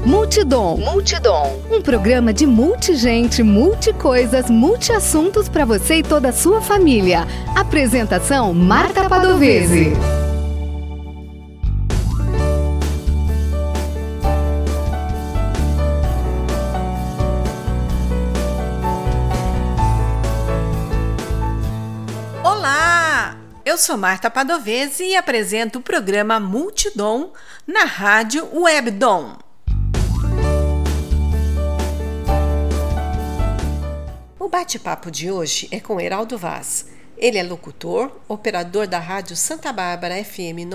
Multidom. Um programa de multigente, multicoisas, multiassuntos para você e toda a sua família. Apresentação: Marta Padovese. Olá! Eu sou Marta Padovese e apresento o programa Multidom na Rádio Webdom. O bate-papo de hoje é com Heraldo Vaz. Ele é locutor, operador da Rádio Santa Bárbara FM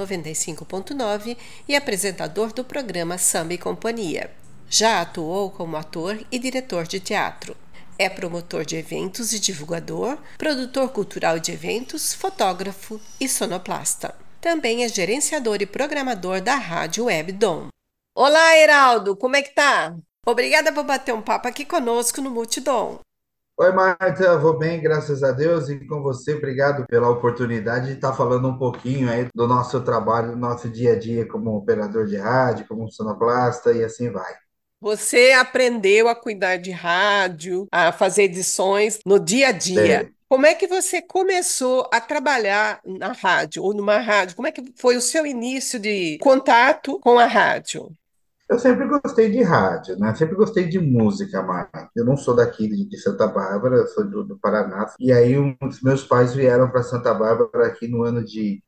95.9 e apresentador do programa Samba e Companhia. Já atuou como ator e diretor de teatro. É promotor de eventos e divulgador, produtor cultural de eventos, fotógrafo e sonoplasta. Também é gerenciador e programador da Rádio Webdom. Olá, Heraldo, como é que tá? Obrigada por bater um papo aqui conosco no Multidom. Oi, Marta, vou bem, graças a Deus, e com você, obrigado pela oportunidade de estar falando um pouquinho aí do nosso trabalho, do nosso dia a dia como operador de rádio, como sonoplasta e assim vai. Você aprendeu a cuidar de rádio, a fazer edições no dia a dia. É, Como é que você começou a trabalhar na rádio ou numa rádio? Como é que foi o seu início de contato com a rádio? eu sempre gostei de rádio, né? Sempre gostei de música, Marta. Eu não sou daqui de Santa Bárbara, eu sou do Paraná. E aí, os meus pais vieram para Santa Bárbara aqui no ano de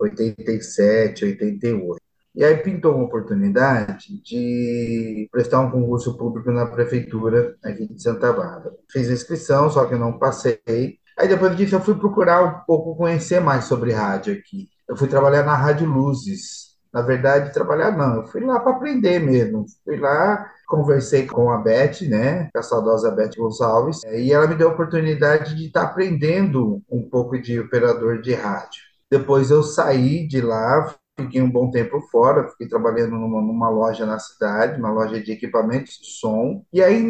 87, 88. E aí pintou uma oportunidade de prestar um concurso público na prefeitura aqui de Santa Bárbara. Fiz a inscrição, só que eu não passei. Aí depois disso eu fui procurar um pouco conhecer mais sobre rádio aqui. Eu fui trabalhar na Rádio Luzes. Na verdade, trabalhar não, eu fui lá para aprender mesmo. Fui lá, conversei com a Beth, né, a saudosa Beth Gonçalves, e ela me deu a oportunidade de estar aprendendo um pouco de operador de rádio. Depois eu saí de lá, fiquei um bom tempo fora, fiquei trabalhando numa loja na cidade, uma loja de equipamentos de som. E aí, em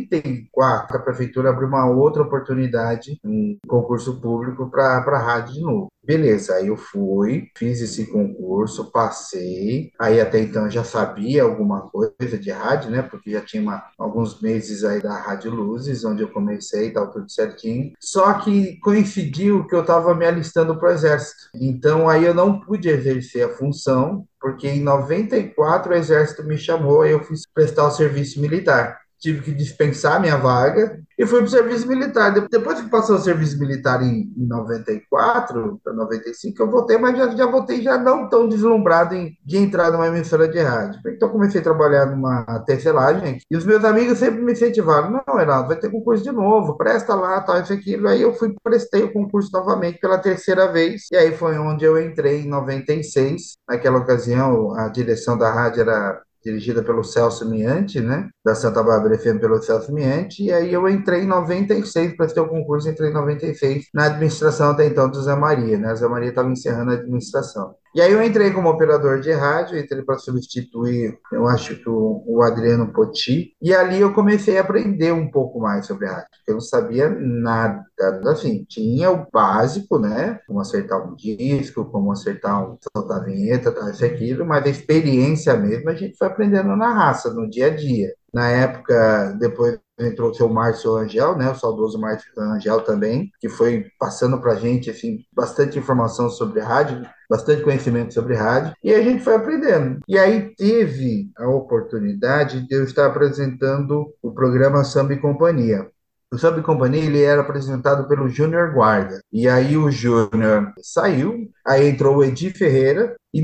94, a prefeitura abriu uma outra oportunidade, um concurso público para a rádio de novo. Beleza, aí eu fui, fiz esse concurso, passei. Aí até então eu já sabia alguma coisa de rádio, né? Porque já tinha alguns meses aí da Rádio Luzes, onde eu comecei e tal, tudo certinho. Só que coincidiu que eu estava me alistando para o Exército. Então aí eu não pude exercer a função, porque em 94 o Exército me chamou e eu fui prestar o serviço militar. Tive que dispensar minha vaga e fui para o serviço militar. Depois que passou o serviço militar em 94 para 95, eu voltei, mas já voltei já não tão deslumbrado de entrar numa emissora de rádio. Então comecei a trabalhar numa tecelagem e os meus amigos sempre me incentivaram: não, Renato, vai ter concurso de novo, presta lá, tal, isso, aquilo. Aí eu fui, prestei o concurso novamente pela terceira vez, e aí foi onde eu entrei em 96. Naquela ocasião, a direção da rádio era dirigida pelo Celso Miante, né? Da Santa Bárbara FM pelo Celso Miante, e aí eu entrei em 96, prestei o concurso, entrei em 96 na administração até então do Zé Maria, né? O Zé Maria estava encerrando a administração. E aí eu entrei como operador de rádio, entrei para substituir, eu acho que o Adriano Poti, e ali eu comecei a aprender um pouco mais sobre rádio, porque eu não sabia nada, assim, tinha o básico, né? Como acertar um disco, como acertar soltar a vinheta, tal, isso, aquilo, mas a experiência mesmo a gente foi aprendendo na raça, no dia a dia. Na época, depois entrou o seu Márcio Angel, né, o saudoso Márcio Angel também, que foi passando para a gente assim, bastante informação sobre rádio, bastante conhecimento sobre rádio, e a gente foi aprendendo. E aí teve a oportunidade de eu estar apresentando o programa Samba e Companhia. O Samba e Companhia ele era apresentado pelo Júnior Guarda. E aí o Júnior saiu, aí entrou o Edi Ferreira, e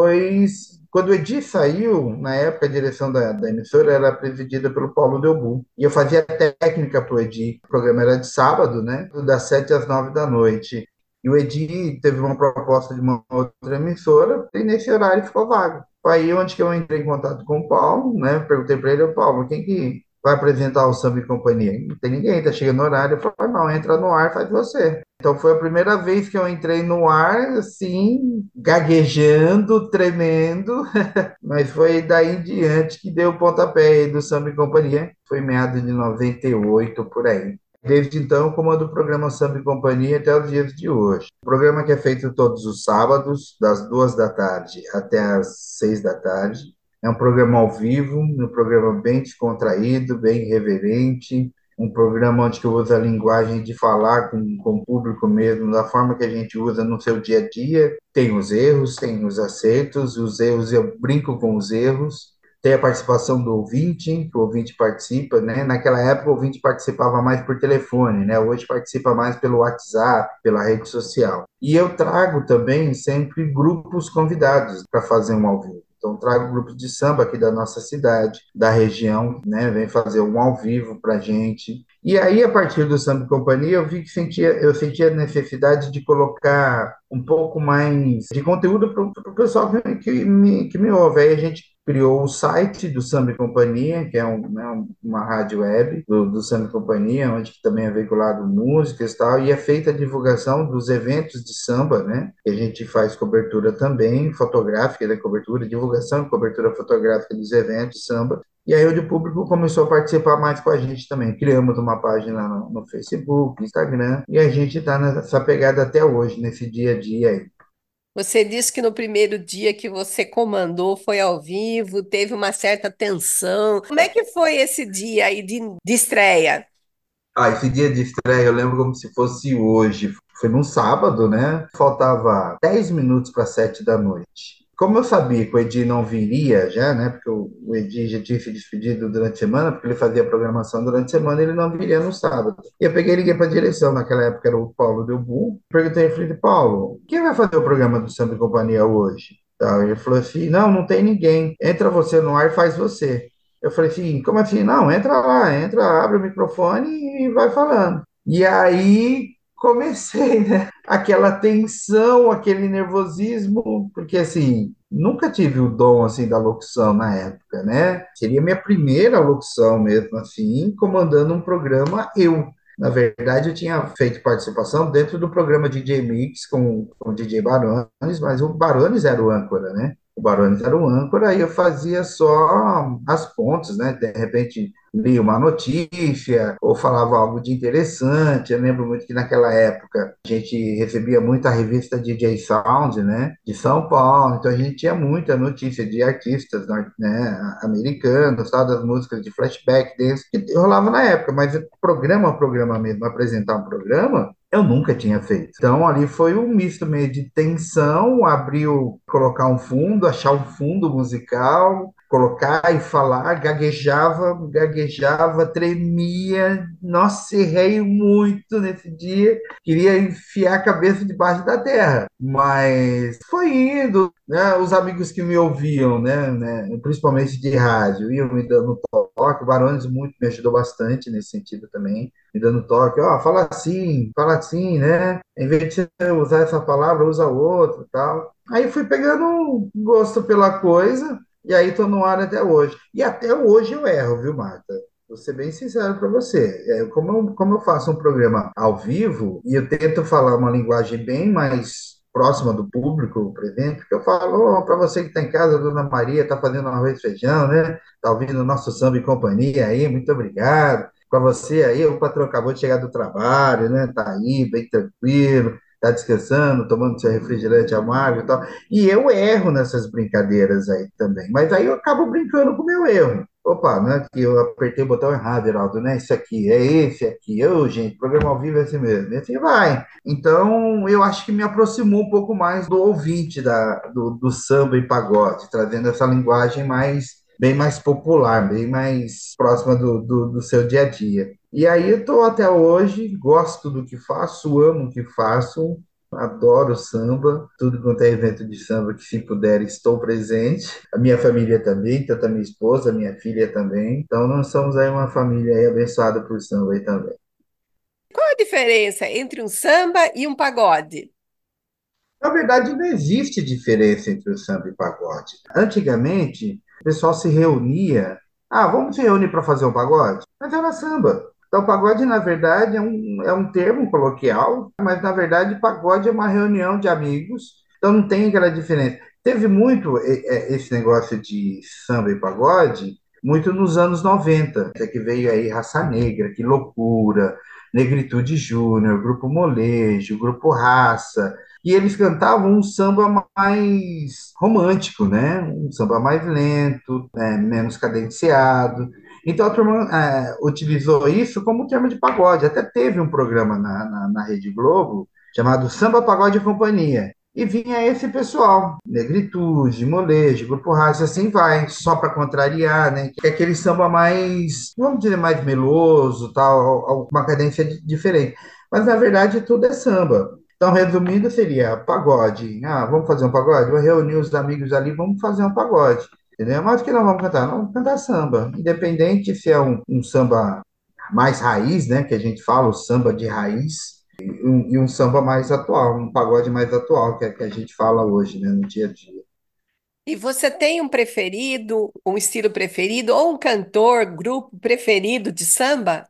depois quando o Edi saiu, na época a direção da emissora era presidida pelo Paulo Delbu. E eu fazia técnica para o Edi. O programa era de sábado, né? Das 7 às 9 da noite. E o Edi teve uma proposta de uma outra emissora, e nesse horário ficou vago. Foi aí onde que eu entrei em contato com o Paulo, né? Perguntei para ele: Paulo, quem que vai apresentar o Samba e Companhia? Não tem ninguém, tá chegando no horário. Eu falei: não, entra no ar, faz você. Então foi a primeira vez que eu entrei no ar, assim, gaguejando, tremendo, mas foi daí em diante que deu o pontapé aí do Samba e Companhia. Foi meado de 98 por aí. Desde então, eu comando o programa Samba e Companhia até os dias de hoje. O programa que é feito todos os sábados, das 2 da tarde até as 6 da tarde. É um programa ao vivo, um programa bem descontraído, bem irreverente, um programa onde que eu uso a linguagem de falar com o público mesmo, da forma que a gente usa no seu dia a dia. Tem os erros, tem os erros eu brinco com os erros, tem a participação do ouvinte, que o ouvinte participa, né? Naquela época o ouvinte participava mais por telefone, né? Hoje participa mais pelo WhatsApp, pela rede social. E eu trago também sempre grupos convidados para fazer um ao vivo. Então, trago grupos de samba aqui da nossa cidade, da região, né? Vem fazer um ao vivo para a gente. E aí, a partir do Samba e Companhia, eu vi que eu sentia a necessidade de colocar um pouco mais de conteúdo para o pessoal que me ouve. Aí a gente criou o site do Samba e Companhia, que é uma rádio web do Samba e Companhia, onde também é veiculado músicas e tal, e é feita a divulgação dos eventos de samba, né? E a gente faz cobertura também, fotográfica da cobertura, divulgação e cobertura fotográfica dos eventos de samba. E aí o público começou a participar mais com a gente também. Criamos uma página no Facebook, Instagram, e a gente está nessa pegada até hoje, nesse dia a dia aí. Você disse que no primeiro dia que você comandou foi ao vivo, teve uma certa tensão. Como é que foi esse dia aí de estreia? Ah, esse dia de estreia eu lembro como se fosse hoje. Foi num sábado, né? Faltava 10 minutos para 7 da noite. Como eu sabia que o Edir não viria já, né? Porque o Edir já tinha se despedido durante a semana, porque ele fazia programação durante a semana, ele não viria no sábado. E eu peguei e liguei para a direção, naquela época era o Paulo Delbu. Perguntei, falei, Paulo, quem vai fazer o programa do Samba e Companhia hoje? Tá, ele falou assim, não, não tem ninguém. Entra você no ar e faz você. Eu falei assim, como assim? Não, entra lá, entra, abre o microfone e vai falando. E aí comecei, né? Aquela tensão, aquele nervosismo, porque assim, nunca tive o dom assim da locução na época, né? Seria minha primeira locução mesmo assim, comandando um programa eu. Na verdade, eu tinha feito participação dentro do programa DJ Mix com o DJ Barones, mas o Barones era o âncora, né? O Barões era o âncora e eu fazia só as pontes, né? De repente lia uma notícia ou falava algo de interessante. Eu lembro muito que naquela época a gente recebia muita revista DJ Sound, né? De São Paulo, então a gente tinha muita notícia de artistas, né? Americanos, tal, das músicas de flashback dance que rolava na época, mas programa mesmo, apresentar um programa, eu nunca tinha feito. Então, ali foi um misto meio de tensão, abriu, colocar um fundo, achar um fundo musical, colocar e falar, gaguejava, tremia. Nossa, errei muito nesse dia. Queria enfiar a cabeça debaixo da terra. Mas foi indo, né? Os amigos que me ouviam, né, principalmente de rádio, iam me dando toque. O Barões muito me ajudou bastante nesse sentido também me dando toque, ó, fala assim, né? Em vez de você usar essa palavra, usa outra, tal. Aí fui pegando um gosto pela coisa e aí tô no ar até hoje. E até hoje eu erro, viu, Marta? Vou ser bem sincero para você. Como eu faço um programa ao vivo e eu tento falar uma linguagem bem mais próxima do público presente, porque eu falo, para você que está em casa, a Dona Maria está fazendo arroz e feijão, né? Está ouvindo o nosso samba e companhia aí, muito obrigado para você aí, o patrão acabou de chegar do trabalho, né? Tá aí, bem tranquilo, tá descansando, tomando seu refrigerante amargo e tal. E eu erro nessas brincadeiras aí também. Mas aí eu acabo brincando com o meu erro. Opa, não é que eu apertei o botão errado, Heraldo, né? Isso aqui, é esse aqui. Ô, gente, programa ao vivo é assim mesmo. E assim vai. Então, eu acho que me aproximou um pouco mais do ouvinte do samba e pagode, trazendo essa linguagem bem mais popular, bem mais próxima do seu dia a dia. E aí eu estou até hoje, gosto do que faço, amo o que faço, adoro samba, tudo quanto é evento de samba que se puder estou presente. A minha família também, tanto a minha esposa, a minha filha também. Então nós somos aí uma família aí abençoada por samba aí também. Qual a diferença entre um samba e um pagode? Na verdade, não existe diferença entre o samba e o pagode. Antigamente, o pessoal se reunia. Ah, vamos se reunir para fazer um pagode? Mas era samba. Então, pagode, na verdade, é um termo coloquial, mas, na verdade, pagode é uma reunião de amigos. Então, não tem aquela diferença. Teve muito esse negócio de samba e pagode, muito nos anos 90, até que veio aí Raça Negra, que loucura, Negritude Júnior, Grupo Molejo, Grupo Raça, e eles cantavam um samba mais romântico, né? Um samba mais lento, menos cadenciado. Então a turma utilizou isso como termo de pagode. Até teve um programa na Rede Globo chamado Samba Pagode e Companhia. E vinha esse pessoal, Negritude, Molejo, Grupo Raça, assim vai, só para contrariar, né? Que é aquele samba mais, vamos dizer, mais meloso, tal, uma cadência diferente. Mas na verdade tudo é samba. Então, resumindo, seria pagode. Ah, vamos fazer um pagode? Vou reunir os amigos ali, vamos fazer um pagode. Entendeu? Mas o que nós vamos cantar? Nós vamos cantar samba. Independente se é um samba mais raiz, né? Que a gente fala, o samba de raiz, e um samba mais atual, um pagode mais atual, que a gente fala hoje, né? No dia a dia. E você tem um preferido, um estilo preferido, ou um cantor, grupo preferido de samba?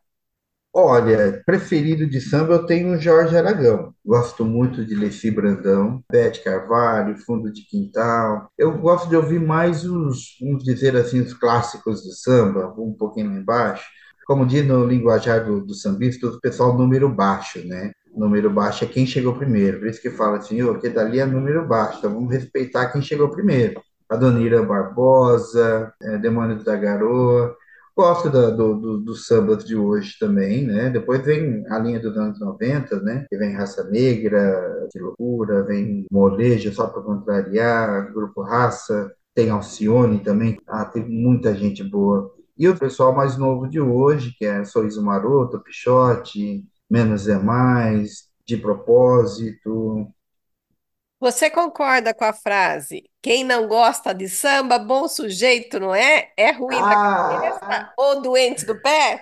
Olha, preferido de samba eu tenho o Jorge Aragão. Gosto muito de Leci Brandão, Bete Carvalho, Fundo de Quintal. Eu gosto de ouvir mais vamos dizer assim, os clássicos do samba, um pouquinho lá embaixo. Como diz no linguajar do sambista, o pessoal número baixo, né? Número baixo é quem chegou primeiro. Por isso que fala assim, ô, que dali é número baixo, então vamos respeitar quem chegou primeiro. Adonira Barbosa, Demônios da Garoa. Gosto dos sambas de hoje também, né? Depois vem a linha dos anos 90, né? Que vem Raça Negra, Que Loucura, vem Molejo, só para contrariar, Grupo Raça, tem Alcione também. Ah, tem muita gente boa. E o pessoal mais novo de hoje, que é Sorriso Maroto, Pixote, Menos é Mais, De Propósito. Você concorda com a frase: quem não gosta de samba, bom sujeito, não é? É ruim da cabeça Ah, ou doente do pé?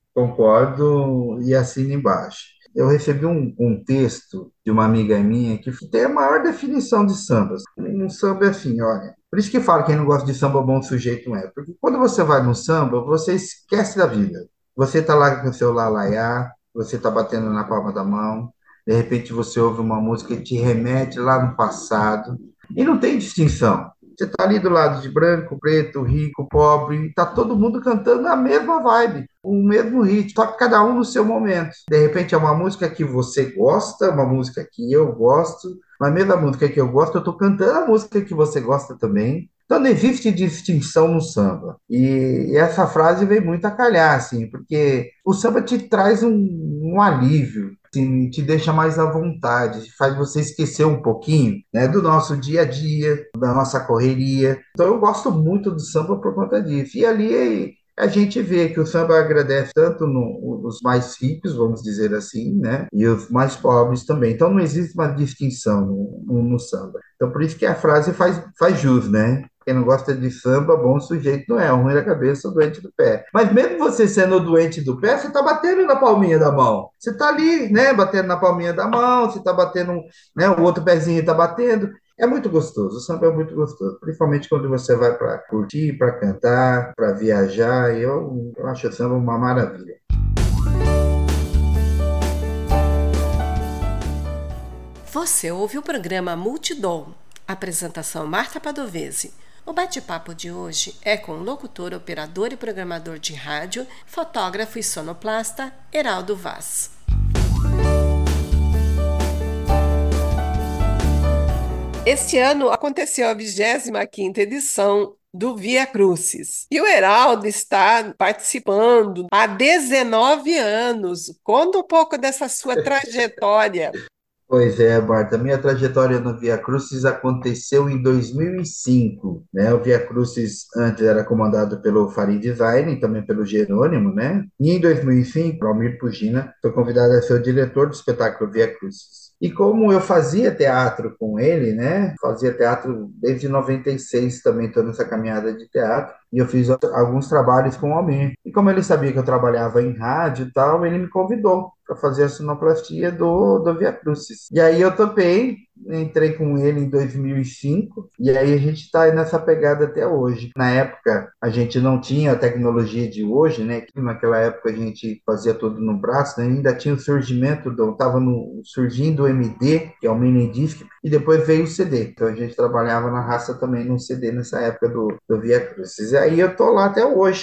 concordo e assino embaixo. Eu recebi um texto de uma amiga minha que tem a maior definição de sambas. Um samba é assim, olha. Por isso que falo que quem não gosta de samba, bom sujeito não é. Porque quando você vai no samba, você esquece da vida. Você está lá com o seu lalaiá, você está batendo na palma da mão, de repente você ouve uma música que te remete lá no passado. E não tem distinção. Você está ali do lado de branco, preto, rico, pobre, está todo mundo cantando a mesma vibe, o mesmo ritmo, só que cada um no seu momento. De repente é uma música que você gosta, uma música que eu gosto, mas mesmo a música que eu gosto, eu estou cantando a música que você gosta também. Então não existe distinção no samba. E essa frase vem muito a calhar, assim, porque o samba te traz um alívio, assim, te deixa mais à vontade, faz você esquecer um pouquinho, né, do nosso dia a dia, da nossa correria. Então eu gosto muito do samba por conta disso. E ali a gente vê que o samba agradece tanto os mais ricos, vamos dizer assim, né, e os mais pobres também. Então não existe uma distinção no samba. Então por isso que a frase faz jus, né? Quem não gosta de samba, bom sujeito não é, ruim da cabeça, doente do pé. Mas mesmo você sendo doente do pé, você está batendo na palminha da mão. Você está ali, né, batendo na palminha da mão, você está batendo, né, o outro pezinho está batendo. É muito gostoso, o samba é muito gostoso, principalmente quando você vai para curtir, para cantar, para viajar. Eu acho o samba uma maravilha. Você ouve o programa Multidom. Apresentação Marta Padovese. O bate-papo de hoje é com o locutor, operador e programador de rádio, fotógrafo e sonoplasta Heraldo Vaz. Este ano aconteceu a 25ª edição do Via Crucis. E o Heraldo está participando há 19 anos. Conta um pouco dessa sua trajetória. Pois é, Marta, minha trajetória no Via Crucis aconteceu em 2005, né? O Via Crucis antes era comandado pelo Farid Design e também pelo Jerônimo, né? E em 2005, o Almir Pugina foi convidado a ser o diretor do espetáculo Via Crucis. E como eu fazia teatro com ele, né? Fazia teatro desde 96 também, estou nessa caminhada de teatro. E eu fiz alguns trabalhos com o Almir. E como ele sabia que eu trabalhava em rádio e tal, ele me convidou para fazer a sonoplastia do Via Crucis. E aí eu topei, entrei com ele em 2005, e aí a gente está nessa pegada até hoje. Na época, a gente não tinha a tecnologia de hoje, né? Naquela época a gente fazia tudo no braço, né? Ainda tinha o surgimento, estava surgindo o MD, que é o mini disc, e depois veio o CD. Então a gente trabalhava na raça também no CD nessa época do Via Crucis. E aí eu tô lá até hoje.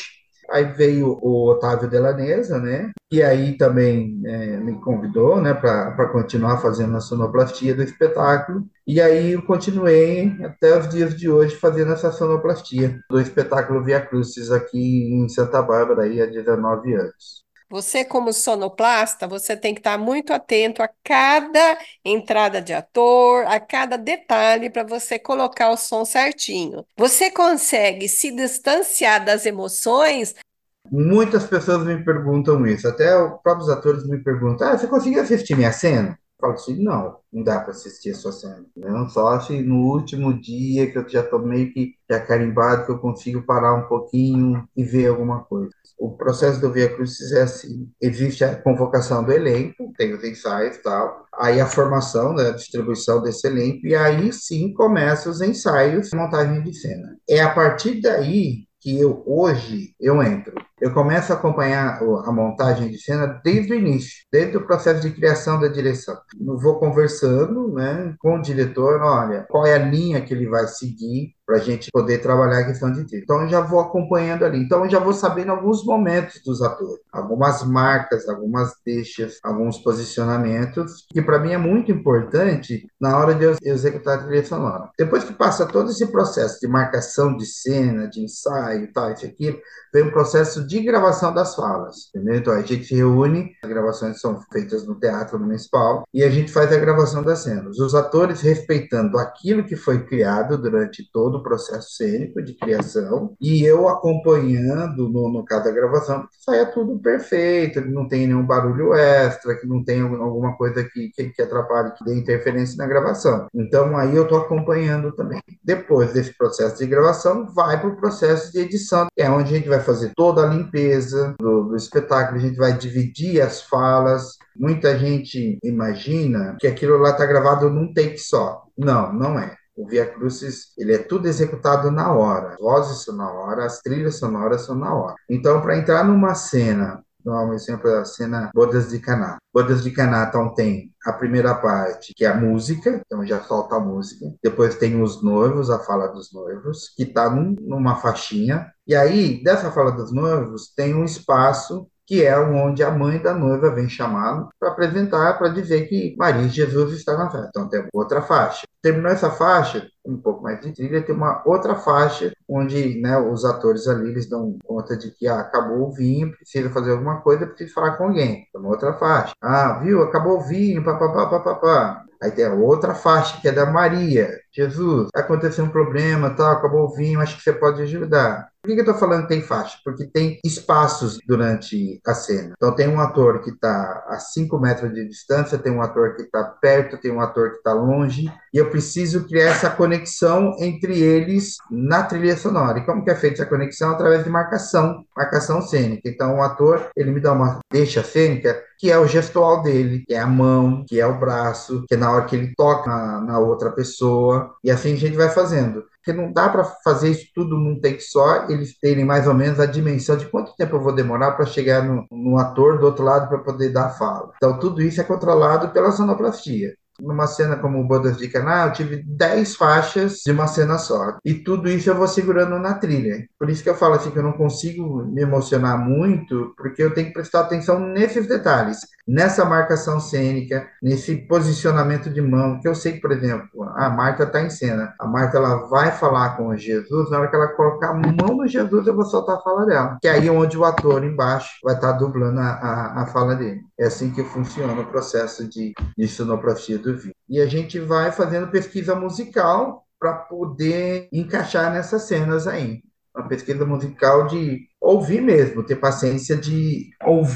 Aí veio o Otávio Delaneza, né? E aí também me convidou, né, para continuar fazendo a sonoplastia do espetáculo. E aí eu continuei até os dias de hoje fazendo essa sonoplastia do espetáculo Via Crucis aqui em Santa Bárbara aí há 19 anos. Você, como sonoplasta, você tem que estar muito atento a cada entrada de ator, a cada detalhe para você colocar o som certinho. Você consegue se distanciar das emoções? Muitas pessoas me perguntam isso, até os próprios atores me perguntam: você conseguiu assistir minha cena? Eu falo assim: não, não dá para assistir a sua cena. Não, só assim, no último dia que eu já estou meio que já carimbado, que eu consigo parar um pouquinho e ver alguma coisa. O processo do Via Crucis é assim: existe a convocação do elenco, tem os ensaios e tal, aí a formação, né, a distribuição desse elenco, e aí sim começam os ensaios, montagem de cena. É a partir daí que hoje eu entro. Eu começo a acompanhar a montagem de cena desde o início, desde o processo de criação da direção. Eu vou conversando, né, com o diretor, olha, qual é a linha que ele vai seguir para a gente poder trabalhar a questão de trilha. Então, eu já vou acompanhando ali. Então, eu já vou sabendo alguns momentos dos atores, algumas marcas, algumas deixas, alguns posicionamentos, que para mim é muito importante na hora de eu executar a trilha sonora. Depois que passa todo esse processo de marcação de cena, de ensaio, tal, isso aqui, vem o processo de gravação das falas, entendeu? Então, a gente se reúne, as gravações são feitas no Teatro Municipal, e a gente faz a gravação das cenas. Os atores respeitando aquilo que foi criado durante todo o processo cênico de criação, e eu acompanhando, no caso da gravação, que saia tudo perfeito, que não tem nenhum barulho extra, que não tem alguma coisa que atrapalhe, que dê interferência na gravação. Então, aí eu estou acompanhando também. Depois desse processo de gravação, vai para o processo de edição, que é onde a gente vai fazer toda a limpeza do espetáculo, a gente vai dividir as falas. Muita gente imagina que aquilo lá está gravado num take só. Não, não é. O Via Crucis, ele é tudo executado na hora. As vozes são na hora, as trilhas sonoras são na hora. Então, para entrar numa cena, dar um exemplo da cena Bodas de Caná. Bodas de Caná, então, tem a primeira parte, que é a música, então já solta a música. Depois tem os noivos, a fala dos noivos, que está numa faixinha. E aí, dessa fala dos noivos, tem um espaço que é onde a mãe da noiva vem chamá-lo para apresentar, para dizer que Maria e Jesus está na festa. Então tem outra faixa. Terminou essa faixa, um pouco mais de trilha, tem uma outra faixa onde, né, os atores ali eles dão conta de que acabou o vinho, precisa fazer alguma coisa, precisa falar com alguém. Tem uma outra faixa. Viu, acabou o vinho, papapá, papapá. Aí tem a outra faixa, que é da Maria. Jesus, aconteceu um problema, tal, acabou o vinho, acho que você pode ajudar. Por que eu estou falando que tem faixa? Porque tem espaços durante a cena. Então, tem um ator que está a 5 metros de distância, tem um ator que está perto, tem um ator que está longe, e eu preciso criar essa conexão entre eles na trilha sonora. E como que é feita essa conexão? Através de marcação cênica. Então, o ator, ele me dá uma deixa cênica, que é o gestual dele, que é a mão, que é o braço, que é na hora que ele toca na outra pessoa, e assim a gente vai fazendo. Porque não dá para fazer isso tudo num take só, eles terem mais ou menos a dimensão de quanto tempo eu vou demorar para chegar no ator do outro lado para poder dar a fala. Então, tudo isso é controlado pela sonoplastia. Numa cena como o Bodas de Caná, eu tive 10 faixas de uma cena só. E tudo isso eu vou segurando na trilha. Por isso que eu falo assim que eu não consigo me emocionar muito, porque eu tenho que prestar atenção nesses detalhes, nessa marcação cênica, nesse posicionamento de mão, que eu sei que, por exemplo, a Marta está em cena. A Marta ela vai falar com o Jesus, na hora que ela colocar a mão no Jesus, eu vou soltar a fala dela. Que é aí onde o ator embaixo vai estar dublando a fala dele. É assim que funciona o processo de sonoplastia do vídeo. E a gente vai fazendo pesquisa musical para poder encaixar nessas cenas aí. Uma pesquisa musical de ouvir mesmo, ter paciência de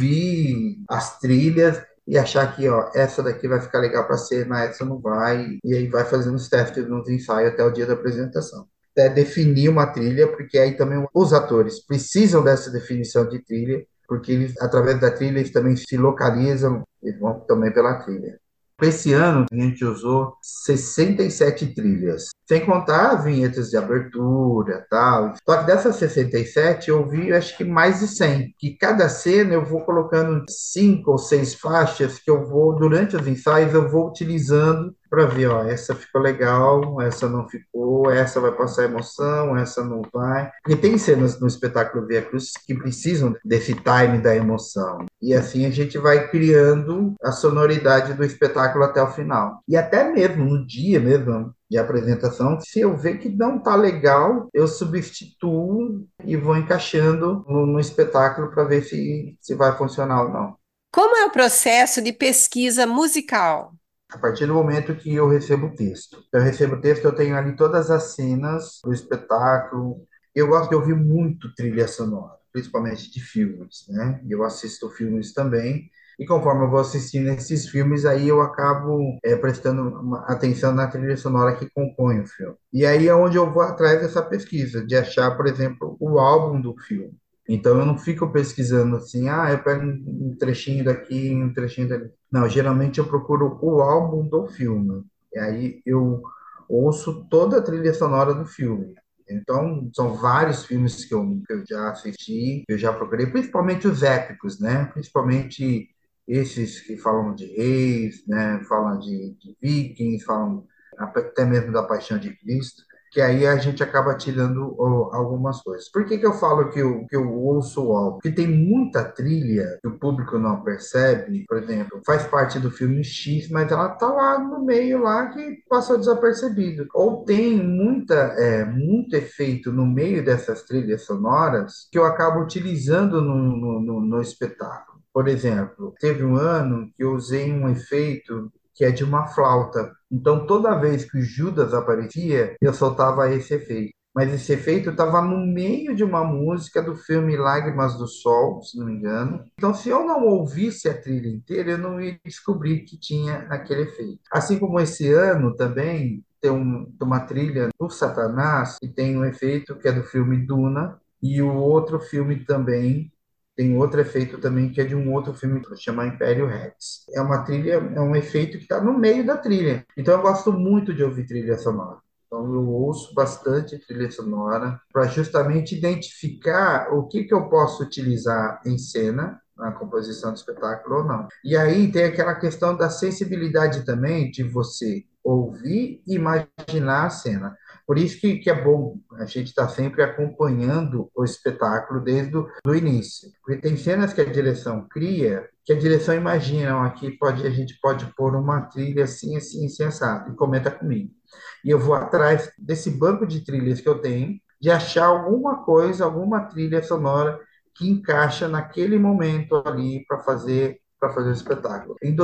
ouvir as trilhas e achar que, ó, essa daqui vai ficar legal para cena, essa não vai, e aí vai fazendo os testes nos ensaios até o dia da apresentação. Até definir uma trilha, porque aí também os atores precisam dessa definição de trilha, porque eles, através da trilha, eles também se localizam, eles vão também pela trilha. Esse ano a gente usou 67 trilhas. Sem contar as vinhetas de abertura, tal. Só que dessas 67 eu vi, acho que mais de 100. Que cada cena eu vou colocando 5 ou 6 faixas que eu vou, durante os ensaios, eu vou utilizando para ver, ó, essa ficou legal, essa não ficou, essa vai passar emoção, essa não vai. Porque tem cenas no espetáculo Via Cruz que precisam desse time da emoção. E assim a gente vai criando a sonoridade do espetáculo até o final. E até mesmo no dia mesmo de apresentação, se eu ver que não tá legal, eu substituo e vou encaixando no espetáculo para ver se vai funcionar ou não. Como é o processo de pesquisa musical? A partir do momento que eu recebo o texto. Eu recebo o texto, eu tenho ali todas as cenas do espetáculo. Eu gosto de ouvir muito trilha sonora, principalmente de filmes, né? Eu assisto filmes também. E conforme eu vou assistindo esses filmes, aí eu acabo prestando atenção na trilha sonora que compõe o filme. E aí é onde eu vou atrás dessa pesquisa, de achar, por exemplo, o álbum do filme. Então eu não fico pesquisando assim, eu pego um trechinho daqui, um trechinho dali. Não, geralmente eu procuro o álbum do filme. E aí eu ouço toda a trilha sonora do filme. Então, são vários filmes que eu já assisti, que eu já procurei, principalmente os épicos, né? Principalmente esses que falam de reis, né? Falam de vikings, falam até mesmo da Paixão de Cristo, que aí a gente acaba tirando algumas coisas. Por que que eu falo que eu ouço o álbum? Porque tem muita trilha que o público não percebe, por exemplo, faz parte do filme X, mas ela tá lá no meio lá que passou desapercebido. Ou tem muito efeito no meio dessas trilhas sonoras que eu acabo utilizando no espetáculo. Por exemplo, teve um ano que eu usei um efeito que é de uma flauta. Então, toda vez que o Judas aparecia, eu soltava esse efeito. Mas esse efeito estava no meio de uma música do filme Lágrimas do Sol, se não me engano. Então, se eu não ouvisse a trilha inteira, eu não ia descobrir que tinha aquele efeito. Assim como esse ano também tem uma trilha do Satanás, que tem um efeito que é do filme Duna, e o outro filme também tem outro efeito também que é de um outro filme que chama Império Rex. É uma trilha, é um efeito que está no meio da trilha. Então eu gosto muito de ouvir trilha sonora. Então eu ouço bastante trilha sonora para justamente identificar o que eu posso utilizar em cena na composição do espetáculo ou não. E aí tem aquela questão da sensibilidade também de você ouvir e imaginar a cena. Por isso que é bom a gente estar sempre acompanhando o espetáculo desde o do início. Porque tem cenas que a direção cria, que a direção imagina, aqui a gente pode pôr uma trilha assim, assim, sensata, e comenta comigo. E eu vou atrás desse banco de trilhas que eu tenho, de achar alguma coisa, alguma trilha sonora que encaixa naquele momento ali para fazer o espetáculo. Em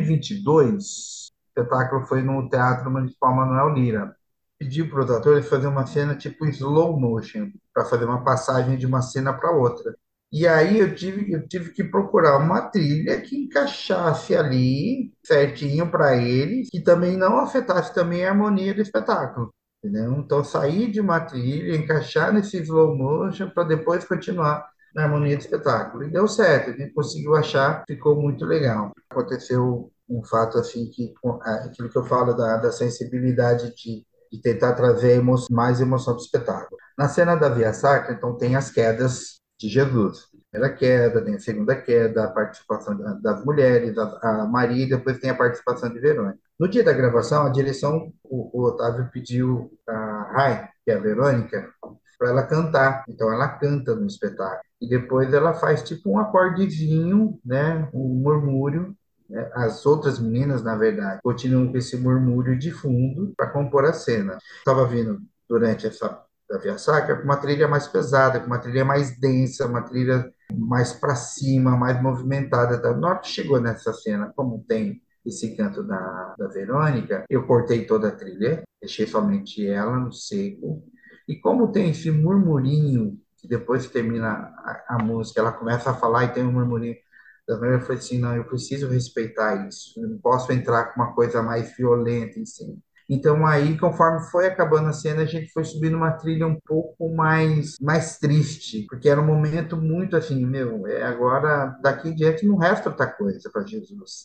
2022, o espetáculo foi no Teatro Municipal Manuel Lira. Pedi para os atores fazer uma cena tipo slow motion, para fazer uma passagem de uma cena para outra. E aí eu tive que procurar uma trilha que encaixasse ali certinho para eles, que também não afetasse também a harmonia do espetáculo. Entendeu? Então, sair de uma trilha, encaixar nesse slow motion para depois continuar na harmonia do espetáculo. E deu certo, a gente conseguiu achar, ficou muito legal. Aconteceu um fato assim que aquilo que eu falo da sensibilidade de tentar trazer mais emoção para o espetáculo. Na cena da Via Sacra, então, tem as quedas de Jesus. A primeira queda, tem a segunda queda, a participação das mulheres, a Maria, e depois tem a participação de Verônica. No dia da gravação, a direção, o Otávio pediu a Rai, que é a Verônica, para ela cantar. Então ela canta no espetáculo. E depois ela faz tipo um acordezinho, né, um murmúrio, né? As outras meninas, na verdade, continuam com esse murmúrio de fundo para compor a cena. Estava vindo durante essa da Via Sacra com uma trilha mais pesada, com uma trilha mais densa, uma trilha mais para cima, mais movimentada. Na hora que chegou nessa cena, como tem esse canto da Verônica, eu cortei toda a trilha, deixei somente ela no seco. E como tem esse murmurinho, que depois que termina a música, ela começa a falar e tem um murmurinho, da eu falei assim, não, eu preciso respeitar isso, eu não posso entrar com uma coisa mais violenta em cima. Então aí, conforme foi acabando a cena, a gente foi subindo uma trilha um pouco mais triste, porque era um momento muito assim, meu, agora daqui em diante não resta outra coisa para Jesus.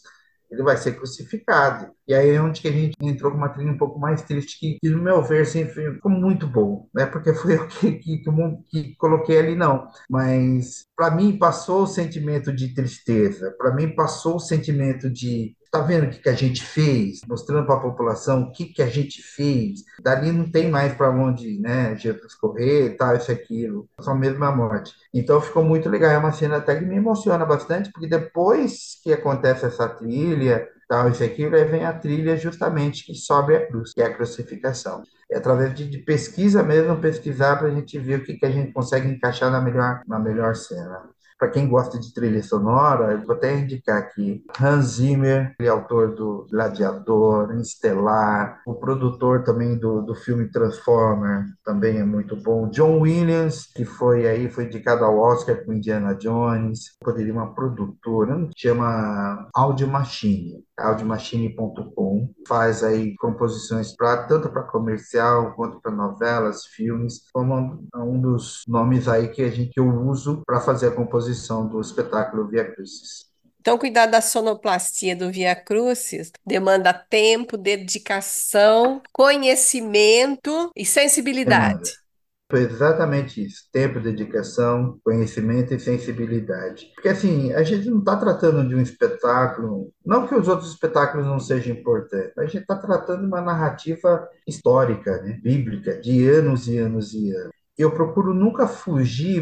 ele vai ser crucificado. E aí é onde que a gente entrou com uma trilha um pouco mais triste, que no meu ver, assim, ficou muito bom, né? Porque foi eu que coloquei ali, não. Mas para mim passou o sentimento de tristeza, para mim passou o sentimento de tá vendo o que que a gente fez, mostrando para a população o que que a gente fez. Dali não tem mais para onde, né, Jesus correr, tal, isso, aquilo, só mesmo a morte. Então ficou muito legal, é uma cena até que me emociona bastante, porque depois que acontece essa trilha, tal, isso, aquilo, aí vem a trilha justamente que sobe a cruz, que é a crucificação. É através de pesquisa mesmo, pesquisar para a gente ver o que que a gente consegue encaixar na melhor cena. Para quem gosta de trilha sonora, eu vou até indicar aqui Hans Zimmer, ele é autor do Gladiador, Estelar, o produtor também do filme Transformer, também é muito bom. John Williams, que foi indicado ao Oscar com Indiana Jones, poderia uma produtora, chama Audio Machine, audiomachine.com, faz aí composições tanto para comercial quanto para novelas, filmes, como um dos nomes aí que eu uso para fazer a composição do espetáculo Via Crucis. Então, cuidar da sonoplastia do Via Crucis demanda tempo, dedicação, conhecimento e Demanda. sensibilidade. Foi exatamente isso: tempo, dedicação, conhecimento e sensibilidade. Porque assim, a gente não está tratando de um espetáculo, não que os outros espetáculos não sejam importantes, a gente está tratando de uma narrativa histórica, né, bíblica, de anos e anos e anos. Eu procuro nunca fugir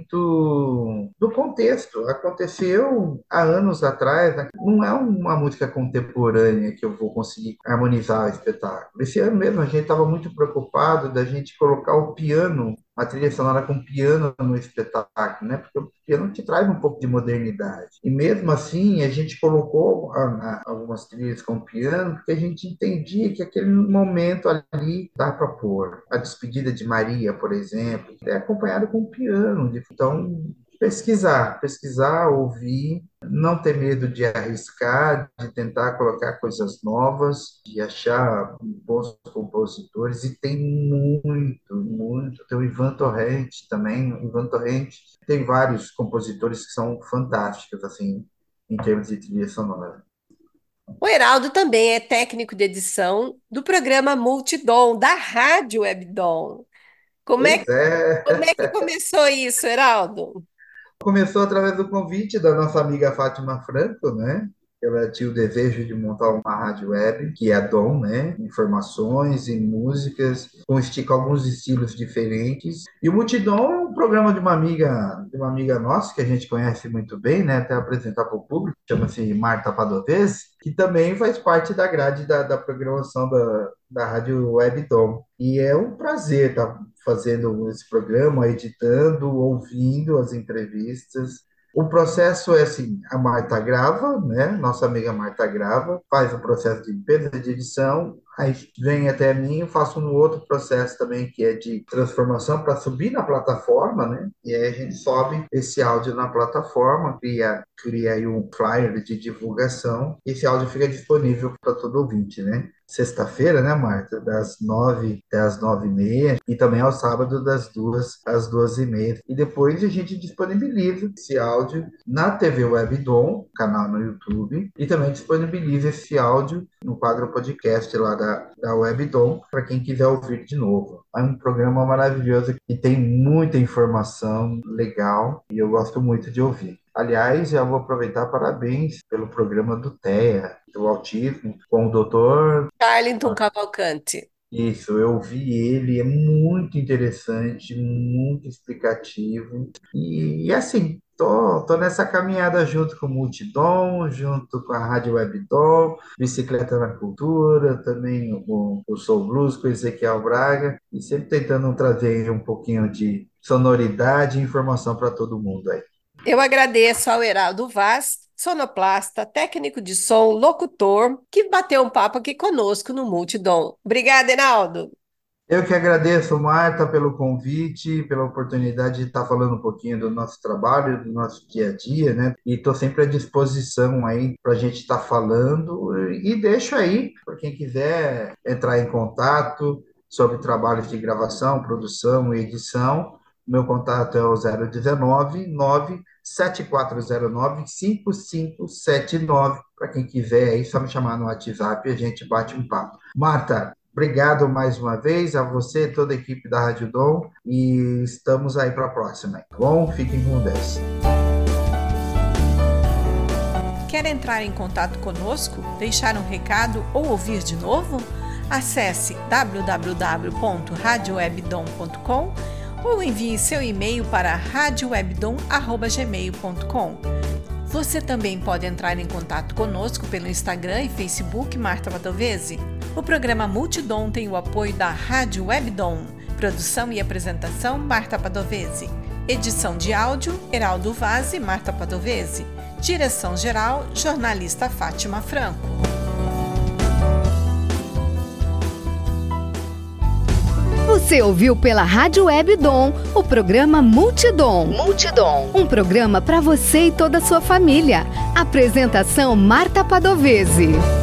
muito do contexto. Aconteceu há anos atrás, né? Não é uma música contemporânea que eu vou conseguir harmonizar o espetáculo. Esse ano mesmo a gente estava muito preocupado da gente colocar o piano, a trilha sonora com piano no espetáculo, né? Porque o piano te traz um pouco de modernidade. E mesmo assim, a gente colocou algumas trilhas com piano, porque a gente entendia que aquele momento ali dá para pôr. A despedida de Maria, por exemplo, é acompanhada com piano. Então, pesquisar, ouvir, não ter medo de arriscar, de tentar colocar coisas novas, de achar bons compositores, e tem muito, muito. Tem o Ivan Torrente também. O Ivan Torrente tem vários compositores que são fantásticos, assim, em termos de trilha sonora. O Heraldo também é técnico de edição do programa Multidom, da Rádio Webdom. Como é, Pois é, como é que começou isso, Heraldo? começou através do convite da nossa amiga Fátima Franco, né? Ela tinha o desejo de montar uma rádio web, que é a Dom, né? Informações e músicas, com alguns estilos diferentes. E o Multidão é um programa de uma amiga nossa, que a gente conhece muito bem, né? Até apresentar para o público, chama-se Marta Padovese, que também faz parte da grade da programação da Rádio Web Dom. E é um prazer estar fazendo esse programa, editando, ouvindo as entrevistas. O processo é assim: a Marta grava, né? Nossa amiga Marta grava, faz o processo de limpeza de edição, aí vem até mim, eu faço um outro processo também que é de transformação para subir na plataforma, né? E aí a gente sobe esse áudio na plataforma, cria aí um flyer de divulgação, e esse áudio fica disponível para todo ouvinte, né? Sexta-feira, né, Marta? Das 9 até as 9h30, e também ao sábado, das 2 às 12h30. E depois a gente disponibiliza esse áudio na TV Web Dom, canal no YouTube, e também disponibiliza esse áudio no quadro podcast lá da Web Dom, para quem quiser ouvir de novo. É um programa maravilhoso que tem muita informação legal e eu gosto muito de ouvir. Aliás, já vou aproveitar parabéns pelo programa do TEA, do autismo, com o doutor. Carlington Cavalcante. Isso, eu vi ele, é muito interessante, muito explicativo. E assim, tô nessa caminhada junto com o Multidom, junto com a Rádio Webdom, Bicicleta na Cultura, também o Soul Blues com Ezequiel Braga, e sempre tentando trazer um pouquinho de sonoridade e informação para todo mundo aí. Eu agradeço ao Heraldo Vaz, sonoplasta, técnico de som, locutor, que bateu um papo aqui conosco no Multidom. Obrigada, Heraldo. Eu que agradeço, Marta, pelo convite, pela oportunidade de estar falando um pouquinho do nosso trabalho, do nosso dia a dia, né? E estou sempre à disposição aí para a gente estar falando. E deixo aí, para quem quiser entrar em contato sobre trabalhos de gravação, produção e edição, Meu contato é o 019-97409-5579. Para quem quiser, aí só me chamar no WhatsApp e a gente bate um papo. Marta, obrigado mais uma vez a você, toda a equipe da Rádio Dom, e estamos aí para a próxima, tá bom? Fiquem com Deus. Quer entrar em contato conosco, deixar um recado ou ouvir de novo? Acesse www.radiowebdom.com ou envie seu e-mail para radiowebdom@gmail.com. Você também pode entrar em contato conosco pelo Instagram e Facebook Marta Padovese. O programa Multidom tem o apoio da Rádio Webdom. Produção e apresentação Marta Padovese. Edição de áudio Heraldo Vaz e Marta Padovese. Direção-geral, jornalista Fátima Franco. Você ouviu pela Rádio Web Dom o programa Multidom. Um programa para você e toda a sua família. Apresentação Marta Padovese.